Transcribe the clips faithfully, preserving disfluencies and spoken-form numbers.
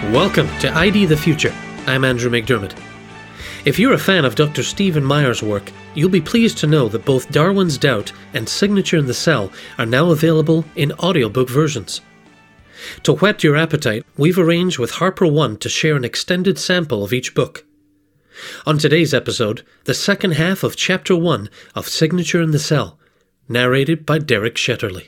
Welcome to I D the Future. I'm Andrew McDermott. If you're a fan of Doctor Stephen Meyer's work, you'll be pleased to know that both Darwin's Doubt and Signature in the Cell are now available in audiobook versions. To whet your appetite, we've arranged with Harper One to share an extended sample of each book. On today's episode, the second half of Chapter one of Signature in the Cell, narrated by Derek Shetterly.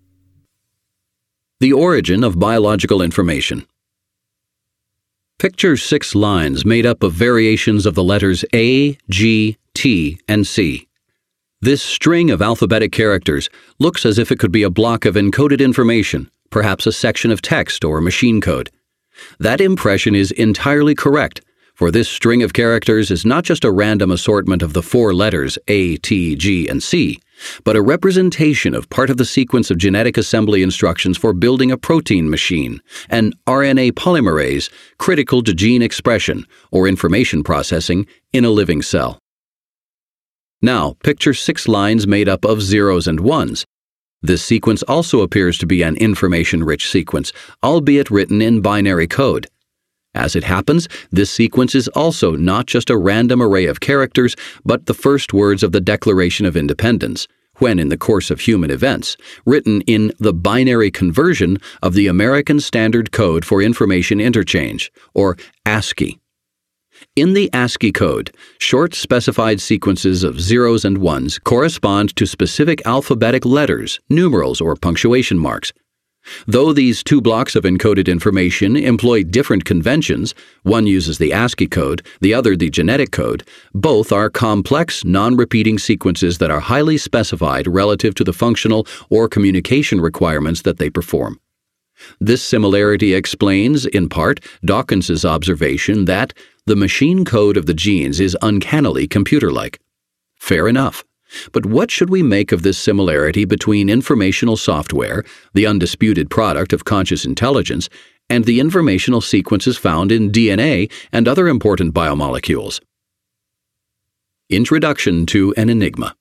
The origin of biological information. Picture six lines made up of variations of the letters A, G, T, and C. This string of alphabetic characters looks as if it could be a block of encoded information, perhaps a section of text or machine code. That impression is entirely correct, for this string of characters is not just a random assortment of the four letters A, T, G, and C, but a representation of part of the sequence of genetic assembly instructions for building a protein machine, an R N A polymerase critical to gene expression or information processing in a living cell. Now, picture six lines made up of zeros and ones. This sequence also appears to be an information-rich sequence, albeit written in binary code. As it happens, this sequence is also not just a random array of characters, but the first words of the Declaration of Independence, when in the course of human events, written in the binary conversion of the American Standard Code for Information Interchange, or ASCII. In the ASCII code, short specified sequences of zeros and ones correspond to specific alphabetic letters, numerals, or punctuation marks. Though these two blocks of encoded information employ different conventions, one uses the ASCII code, the other the genetic code, both are complex, non-repeating sequences that are highly specified relative to the functional or communication requirements that they perform. This similarity explains, in part, Dawkins's observation that the machine code of the genes is uncannily computer-like. Fair enough. But what should we make of this similarity between informational software, the undisputed product of conscious intelligence, and the informational sequences found in D N A and other important biomolecules? Introduction to an Enigma.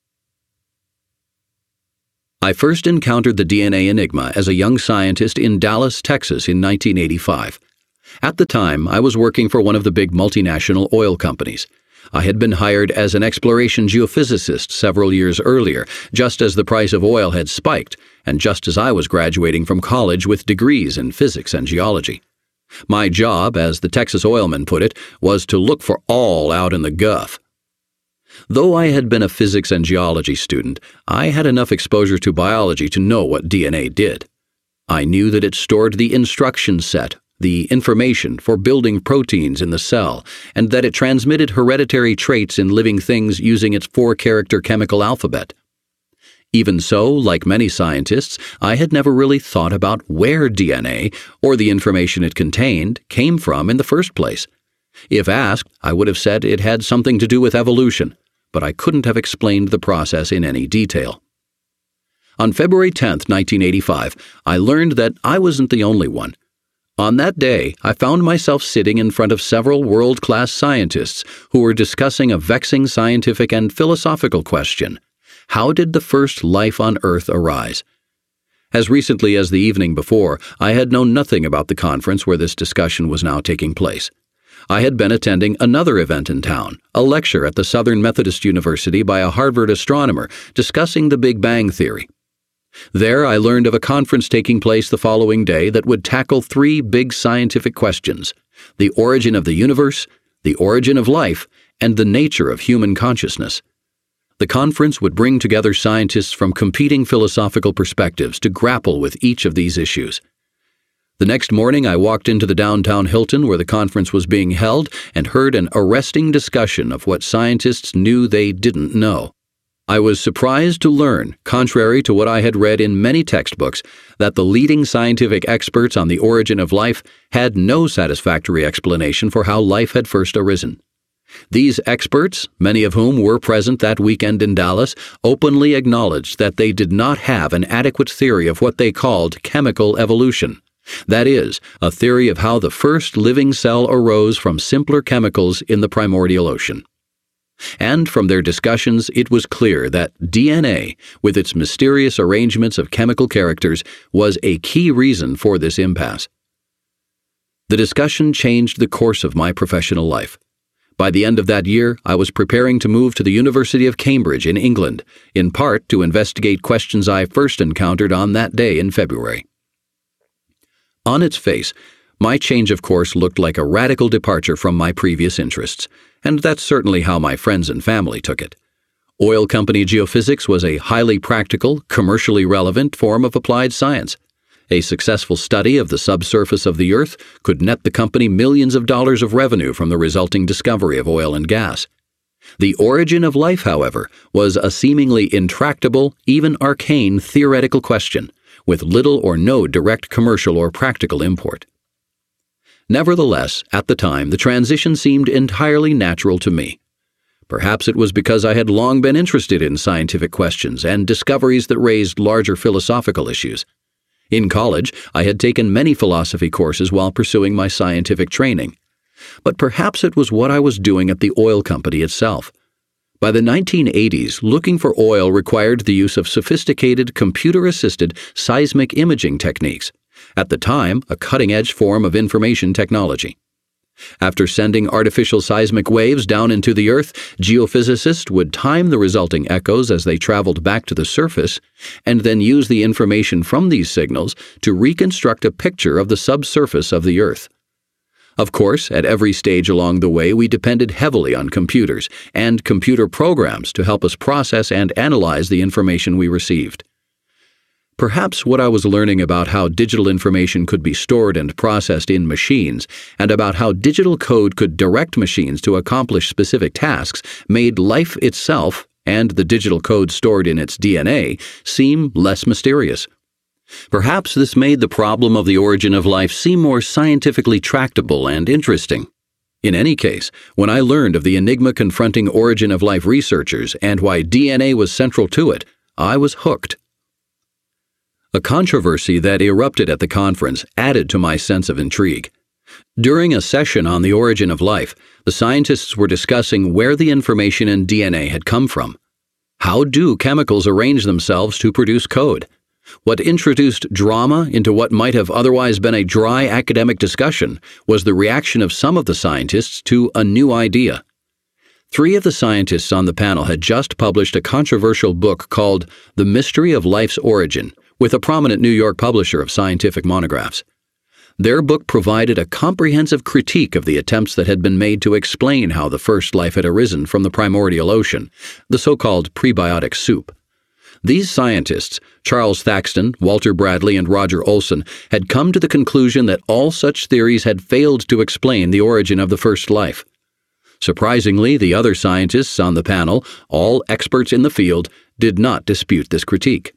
I first encountered the D N A enigma as a young scientist in Dallas, Texas in nineteen eighty-five. At the time, I was working for one of the big multinational oil companies. I had been hired as an exploration geophysicist several years earlier, just as the price of oil had spiked, and just as I was graduating from college with degrees in physics and geology. My job, as the Texas oilman put it, was to look for oil out in the Gulf. Though I had been a physics and geology student, I had enough exposure to biology to know what D N A did. I knew that it stored the instruction set, the information for building proteins in the cell, and that it transmitted hereditary traits in living things using its four-character chemical alphabet. Even so, like many scientists, I had never really thought about where D N A, or the information it contained, came from in the first place. If asked, I would have said it had something to do with evolution, but I couldn't have explained the process in any detail. On February tenth, nineteen eighty-five, I learned that I wasn't the only one. On that day, I found myself sitting in front of several world-class scientists who were discussing a vexing scientific and philosophical question. How did the first life on Earth arise? As recently as the evening before, I had known nothing about the conference where this discussion was now taking place. I had been attending another event in town, a lecture at the Southern Methodist University by a Harvard astronomer discussing the Big Bang Theory. There I learned of a conference taking place the following day that would tackle three big scientific questions: the origin of the universe, the origin of life, and the nature of human consciousness. The conference would bring together scientists from competing philosophical perspectives to grapple with each of these issues. The next morning I walked into the downtown Hilton where the conference was being held and heard an arresting discussion of what scientists knew they didn't know. I was surprised to learn, contrary to what I had read in many textbooks, that the leading scientific experts on the origin of life had no satisfactory explanation for how life had first arisen. These experts, many of whom were present that weekend in Dallas, openly acknowledged that they did not have an adequate theory of what they called chemical evolution. That is, a theory of how the first living cell arose from simpler chemicals in the primordial ocean. And from their discussions, it was clear that D N A, with its mysterious arrangements of chemical characters, was a key reason for this impasse. The discussion changed the course of my professional life. By the end of that year, I was preparing to move to the University of Cambridge in England, in part to investigate questions I first encountered on that day in February. On its face, my change of course looked like a radical departure from my previous interests, and that's certainly how my friends and family took it. Oil company geophysics was a highly practical, commercially relevant form of applied science. A successful study of the subsurface of the Earth could net the company millions of dollars of revenue from the resulting discovery of oil and gas. The origin of life, however, was a seemingly intractable, even arcane theoretical question, with little or no direct commercial or practical import. Nevertheless, at the time, the transition seemed entirely natural to me. Perhaps it was because I had long been interested in scientific questions and discoveries that raised larger philosophical issues. In college, I had taken many philosophy courses while pursuing my scientific training. But perhaps it was what I was doing at the oil company itself. By the nineteen eighties, looking for oil required the use of sophisticated computer-assisted seismic imaging techniques, at the time a cutting-edge form of information technology. After sending artificial seismic waves down into the Earth, geophysicists would time the resulting echoes as they traveled back to the surface, and then use the information from these signals to reconstruct a picture of the subsurface of the Earth. Of course, at every stage along the way, we depended heavily on computers and computer programs to help us process and analyze the information we received. Perhaps what I was learning about how digital information could be stored and processed in machines, and about how digital code could direct machines to accomplish specific tasks, made life itself, and the digital code stored in its D N A, seem less mysterious. Perhaps this made the problem of the origin of life seem more scientifically tractable and interesting. In any case, when I learned of the enigma confronting origin of life researchers and why D N A was central to it, I was hooked. A controversy that erupted at the conference added to my sense of intrigue. During a session on the origin of life, the scientists were discussing where the information in D N A had come from. How do chemicals arrange themselves to produce code? What introduced drama into what might have otherwise been a dry academic discussion was the reaction of some of the scientists to a new idea. Three of the scientists on the panel had just published a controversial book called The Mystery of Life's Origin, with a prominent New York publisher of scientific monographs. Their book provided a comprehensive critique of the attempts that had been made to explain how the first life had arisen from the primordial ocean, the so-called prebiotic soup. These scientists, Charles Thaxton, Walter Bradley, and Roger Olson, had come to the conclusion that all such theories had failed to explain the origin of the first life. Surprisingly, the other scientists on the panel, all experts in the field, did not dispute this critique.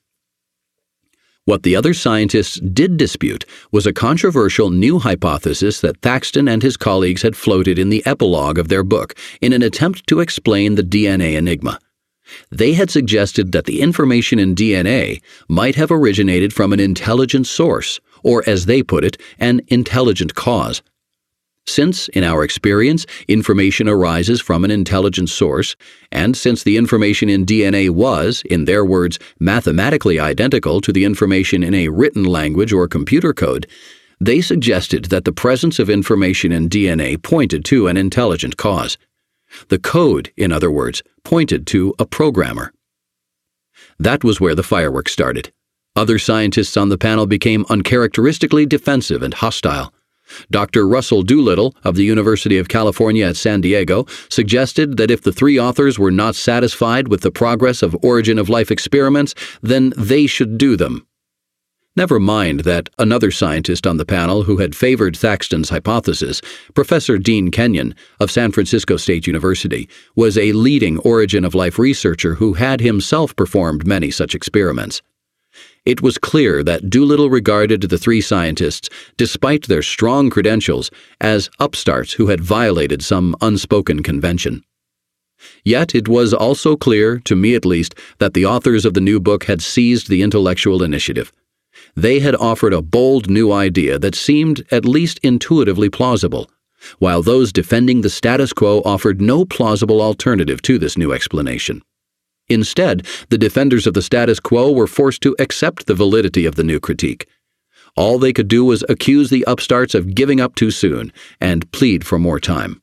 What the other scientists did dispute was a controversial new hypothesis that Thaxton and his colleagues had floated in the epilogue of their book in an attempt to explain the D N A enigma. They had suggested that the information in D N A might have originated from an intelligent source, or as they put it, an intelligent cause. Since, in our experience, information arises from an intelligent source, and since the information in D N A was, in their words, mathematically identical to the information in a written language or computer code, they suggested that the presence of information in D N A pointed to an intelligent cause. The code, in other words, pointed to a programmer. That was where the fireworks started. Other scientists on the panel became uncharacteristically defensive and hostile. Doctor Russell Doolittle of the University of California at San Diego suggested that if the three authors were not satisfied with the progress of origin of life experiments, then they should do them. Never mind that another scientist on the panel who had favored Thaxton's hypothesis, Professor Dean Kenyon of San Francisco State University, was a leading origin of life researcher who had himself performed many such experiments. It was clear that Doolittle regarded the three scientists, despite their strong credentials, as upstarts who had violated some unspoken convention. Yet it was also clear, to me at least, that the authors of the new book had seized the intellectual initiative. They had offered a bold new idea that seemed at least intuitively plausible, while those defending the status quo offered no plausible alternative to this new explanation. Instead, the defenders of the status quo were forced to accept the validity of the new critique. All they could do was accuse the upstarts of giving up too soon and plead for more time.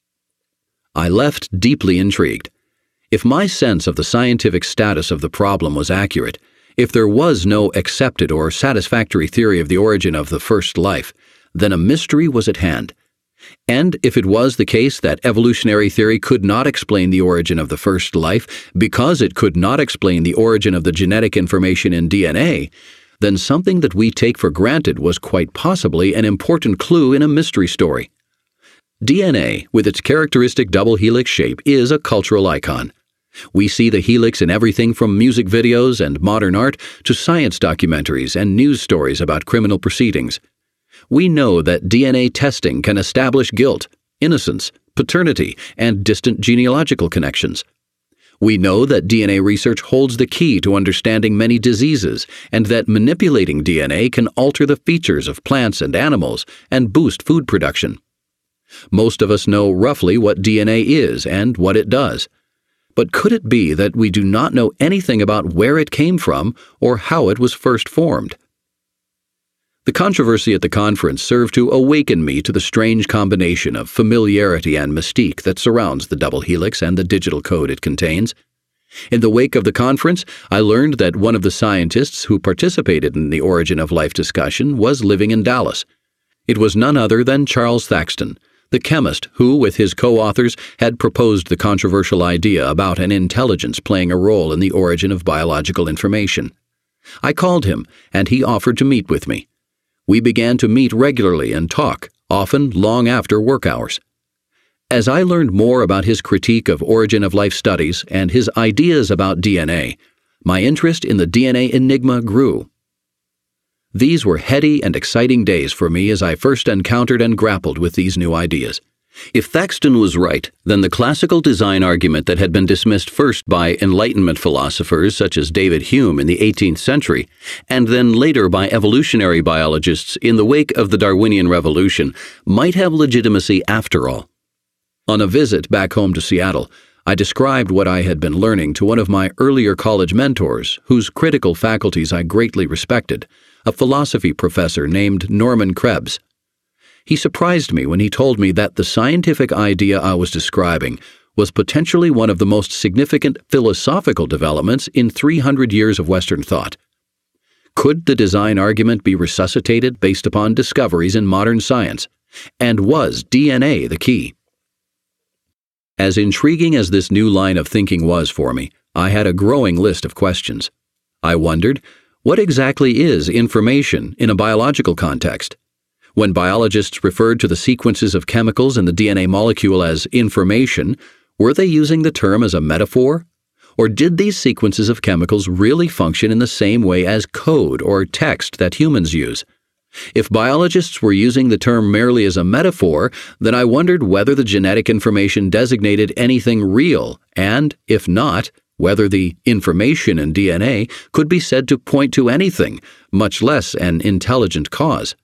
I left deeply intrigued. If my sense of the scientific status of the problem was accurate, if there was no accepted or satisfactory theory of the origin of the first life, then a mystery was at hand. And if it was the case that evolutionary theory could not explain the origin of the first life because it could not explain the origin of the genetic information in D N A, then something that we take for granted was quite possibly an important clue in a mystery story. D N A, with its characteristic double helix shape, is a cultural icon. We see the helix in everything from music videos and modern art to science documentaries and news stories about criminal proceedings. We know that D N A testing can establish guilt, innocence, paternity, and distant genealogical connections. We know that D N A research holds the key to understanding many diseases and that manipulating D N A can alter the features of plants and animals and boost food production. Most of us know roughly what D N A is and what it does. But could it be that we do not know anything about where it came from or how it was first formed? The controversy at the conference served to awaken me to the strange combination of familiarity and mystique that surrounds the double helix and the digital code it contains. In the wake of the conference, I learned that one of the scientists who participated in the origin of life discussion was living in Dallas. It was none other than Charles Thaxton, the chemist who, with his co-authors, had proposed the controversial idea about an intelligence playing a role in the origin of biological information. I called him, and he offered to meet with me. We began to meet regularly and talk, often long after work hours. As I learned more about his critique of origin of life studies and his ideas about D N A, my interest in the D N A enigma grew. These were heady and exciting days for me as I first encountered and grappled with these new ideas. If Thaxton was right, then the classical design argument that had been dismissed first by Enlightenment philosophers such as David Hume in the eighteenth century, and then later by evolutionary biologists in the wake of the Darwinian Revolution, might have legitimacy after all. On a visit back home to Seattle, I described what I had been learning to one of my earlier college mentors, whose critical faculties I greatly respected, a philosophy professor named Norman Krebs. He surprised me when he told me that the scientific idea I was describing was potentially one of the most significant philosophical developments in three hundred years of Western thought. Could the design argument be resuscitated based upon discoveries in modern science? And was D N A the key? As intriguing as this new line of thinking was for me, I had a growing list of questions. I wondered, what exactly is information in a biological context? When biologists referred to the sequences of chemicals in the D N A molecule as information, were they using the term as a metaphor? Or did these sequences of chemicals really function in the same way as code or text that humans use? If biologists were using the term merely as a metaphor, then I wondered whether the genetic information designated anything real, and, if not, whether the information in D N A could be said to point to anything, much less an intelligent cause.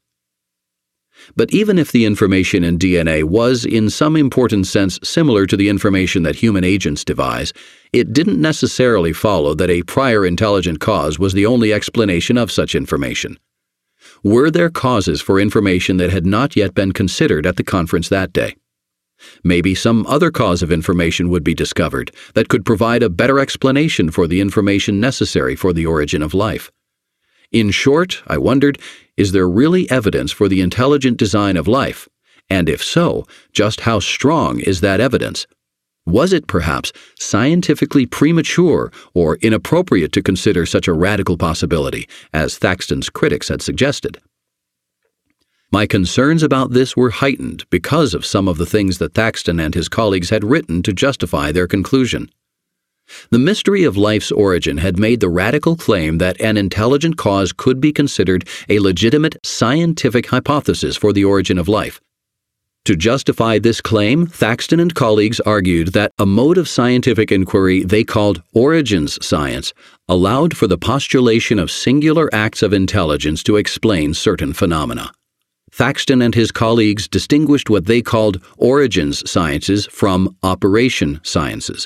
But even if the information in D N A was in some important sense similar to the information that human agents devise, it didn't necessarily follow that a prior intelligent cause was the only explanation of such information. Were there causes for information that had not yet been considered at the conference that day? Maybe some other cause of information would be discovered that could provide a better explanation for the information necessary for the origin of life. In short, I wondered, is there really evidence for the intelligent design of life? And if so, just how strong is that evidence? Was it perhaps scientifically premature or inappropriate to consider such a radical possibility, as Thaxton's critics had suggested? My concerns about this were heightened because of some of the things that Thaxton and his colleagues had written to justify their conclusion. The mystery of life's origin had made the radical claim that an intelligent cause could be considered a legitimate scientific hypothesis for the origin of life. To justify this claim, Thaxton and colleagues argued that a mode of scientific inquiry they called origins science allowed for the postulation of singular acts of intelligence to explain certain phenomena. Thaxton and his colleagues distinguished what they called origins sciences from operation sciences.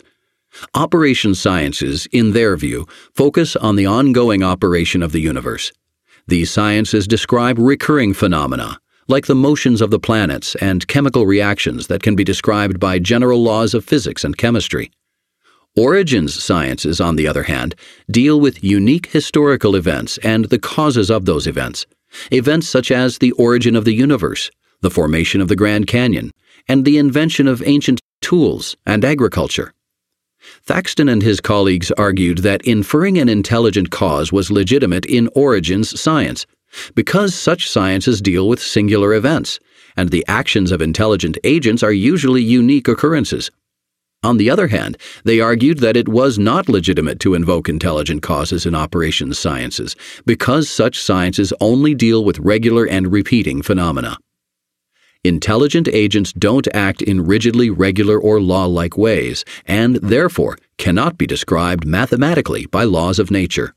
Operation sciences, in their view, focus on the ongoing operation of the universe. These sciences describe recurring phenomena, like the motions of the planets and chemical reactions that can be described by general laws of physics and chemistry. Origins sciences, on the other hand, deal with unique historical events and the causes of those events, events such as the origin of the universe, the formation of the Grand Canyon, and the invention of ancient tools and agriculture. Thaxton and his colleagues argued that inferring an intelligent cause was legitimate in origins science, because such sciences deal with singular events, and the actions of intelligent agents are usually unique occurrences. On the other hand, they argued that it was not legitimate to invoke intelligent causes in operations sciences, because such sciences only deal with regular and repeating phenomena. Intelligent agents don't act in rigidly regular or law-like ways, and therefore cannot be described mathematically by laws of nature.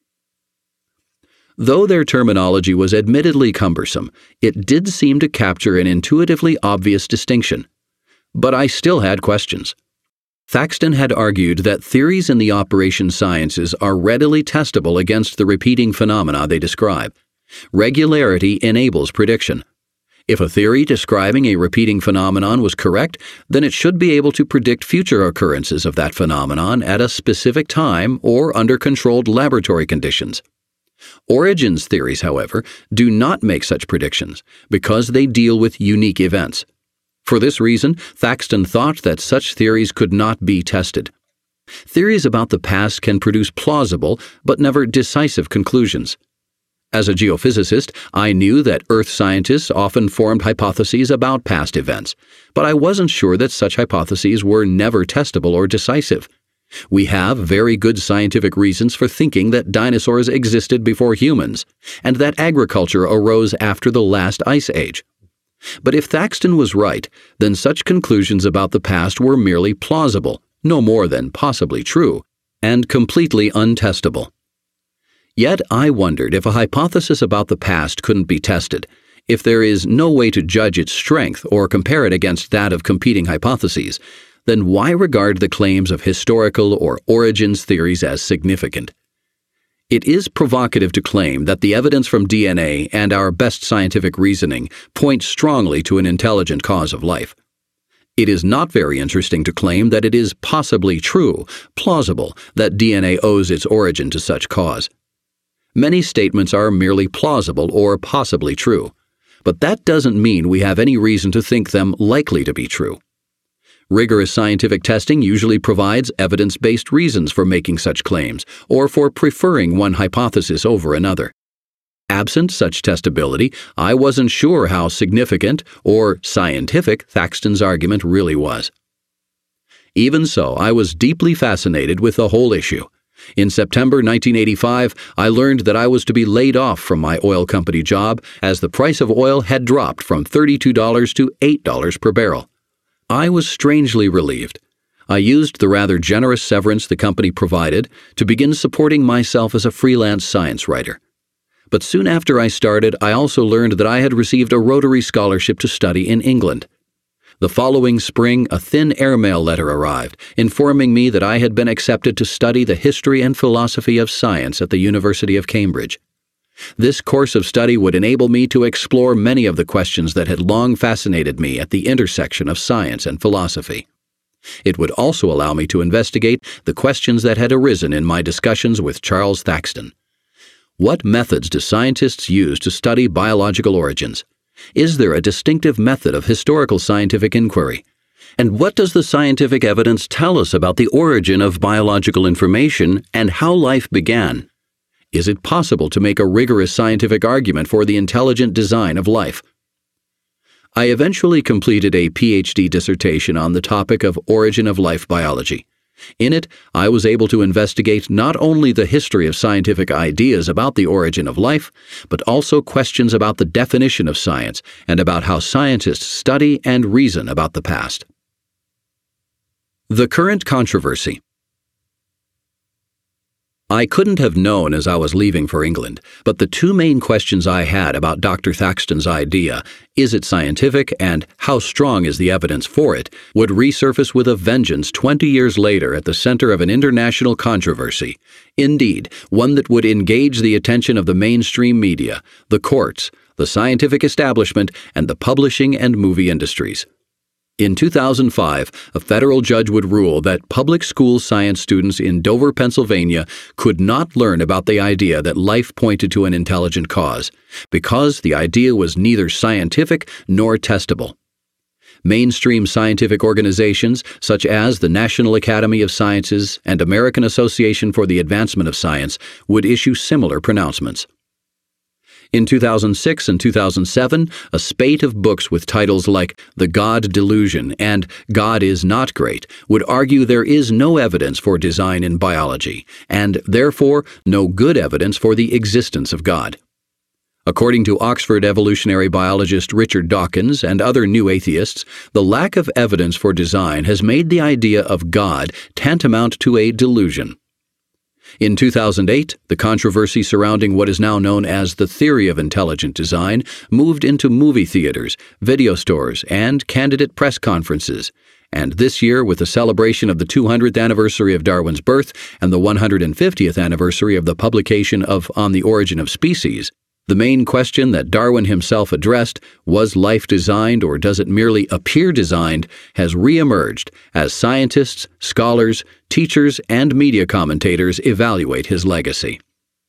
Though their terminology was admittedly cumbersome, it did seem to capture an intuitively obvious distinction. But I still had questions. Thaxton had argued that theories in the operation sciences are readily testable against the repeating phenomena they describe. Regularity enables prediction. If a theory describing a repeating phenomenon was correct, then it should be able to predict future occurrences of that phenomenon at a specific time or under controlled laboratory conditions. Origins theories, however, do not make such predictions because they deal with unique events. For this reason, Thaxton thought that such theories could not be tested. Theories about the past can produce plausible but never decisive conclusions. As a geophysicist, I knew that Earth scientists often formed hypotheses about past events, but I wasn't sure that such hypotheses were never testable or decisive. We have very good scientific reasons for thinking that dinosaurs existed before humans, and that agriculture arose after the last ice age. But if Thaxton was right, then such conclusions about the past were merely plausible, no more than possibly true, and completely untestable. Yet I wondered if a hypothesis about the past couldn't be tested, if there is no way to judge its strength or compare it against that of competing hypotheses, then why regard the claims of historical or origins theories as significant? It is provocative to claim that the evidence from D N A and our best scientific reasoning point strongly to an intelligent cause of life. It is not very interesting to claim that it is possibly true, plausible, that D N A owes its origin to such cause. Many statements are merely plausible or possibly true, but that doesn't mean we have any reason to think them likely to be true. Rigorous scientific testing usually provides evidence-based reasons for making such claims or for preferring one hypothesis over another. Absent such testability, I wasn't sure how significant or scientific Thaxton's argument really was. Even so, I was deeply fascinated with the whole issue. In September nineteen eighty-five, I learned that I was to be laid off from my oil company job as the price of oil had dropped from thirty-two dollars to eight dollars per barrel. I was strangely relieved. I used the rather generous severance the company provided to begin supporting myself as a freelance science writer. But soon after I started, I also learned that I had received a Rotary scholarship to study in England. The following spring, a thin airmail letter arrived, informing me that I had been accepted to study the history and philosophy of science at the University of Cambridge. This course of study would enable me to explore many of the questions that had long fascinated me at the intersection of science and philosophy. It would also allow me to investigate the questions that had arisen in my discussions with Charles Thaxton. What methods do scientists use to study biological origins? Is there a distinctive method of historical scientific inquiry? And what does the scientific evidence tell us about the origin of biological information and how life began? Is it possible to make a rigorous scientific argument for the intelligent design of life? I eventually completed a P H D dissertation on the topic of origin of life biology. In it, I was able to investigate not only the history of scientific ideas about the origin of life, but also questions about the definition of science and about how scientists study and reason about the past. The current controversy. I couldn't have known as I was leaving for England, but the two main questions I had about Doctor Thaxton's idea, is it scientific and how strong is the evidence for it, would resurface with a vengeance twenty years later at the center of an international controversy. Indeed, one that would engage the attention of the mainstream media, the courts, the scientific establishment, and the publishing and movie industries. In two thousand five, a federal judge would rule that public school science students in Dover, Pennsylvania, could not learn about the idea that life pointed to an intelligent cause, because the idea was neither scientific nor testable. Mainstream scientific organizations, such as the National Academy of Sciences and American Association for the Advancement of Science, would issue similar pronouncements. In two thousand six and two thousand seven, a spate of books with titles like The God Delusion and God is Not Great would argue there is no evidence for design in biology, and therefore no good evidence for the existence of God. According to Oxford evolutionary biologist Richard Dawkins and other new atheists, the lack of evidence for design has made the idea of God tantamount to a delusion. In two thousand eight, the controversy surrounding what is now known as the theory of intelligent design moved into movie theaters, video stores, and candidate press conferences. And this year, with the celebration of the two hundredth anniversary of Darwin's birth and the one hundred fiftieth anniversary of the publication of On the Origin of Species, the main question that Darwin himself addressed, was life designed or does it merely appear designed, has re-emerged as scientists, scholars, teachers, and media commentators evaluate his legacy.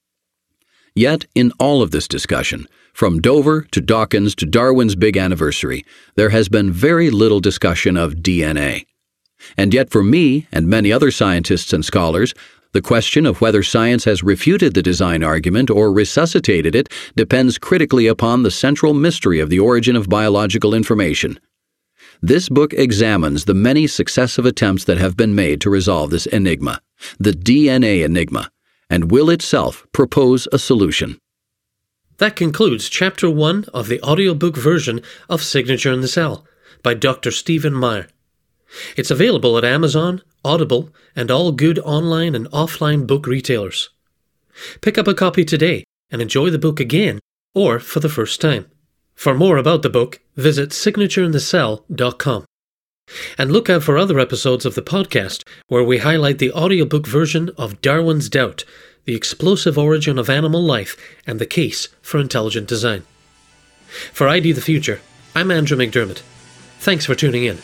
Yet, in all of this discussion, from Dover to Dawkins to Darwin's big anniversary, there has been very little discussion of D N A. And yet for me and many other scientists and scholars, the question of whether science has refuted the design argument or resuscitated it depends critically upon the central mystery of the origin of biological information. This book examines the many successive attempts that have been made to resolve this enigma, the D N A enigma, and will itself propose a solution. That concludes Chapter one of the audiobook version of Signature in the Cell by Doctor Stephen Meyer. It's available at Amazon, Audible, and all good online and offline book retailers. Pick up a copy today and enjoy the book again or for the first time. For more about the book, visit signature in the cell dot com. And look out for other episodes of the podcast where we highlight the audiobook version of Darwin's Doubt, the explosive origin of animal life and the case for intelligent design. For I D the Future, I'm Andrew McDermott. Thanks for tuning in.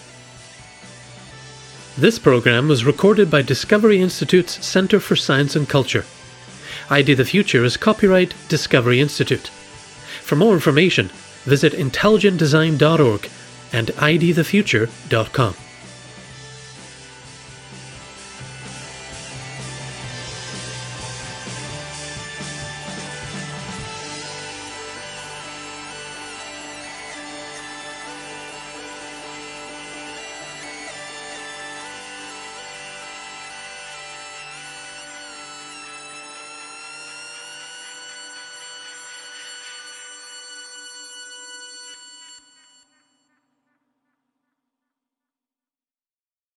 This program was recorded by Discovery Institute's Center for Science and Culture. I D the Future is copyright Discovery Institute. For more information, visit intelligent design dot org and I D the future dot com.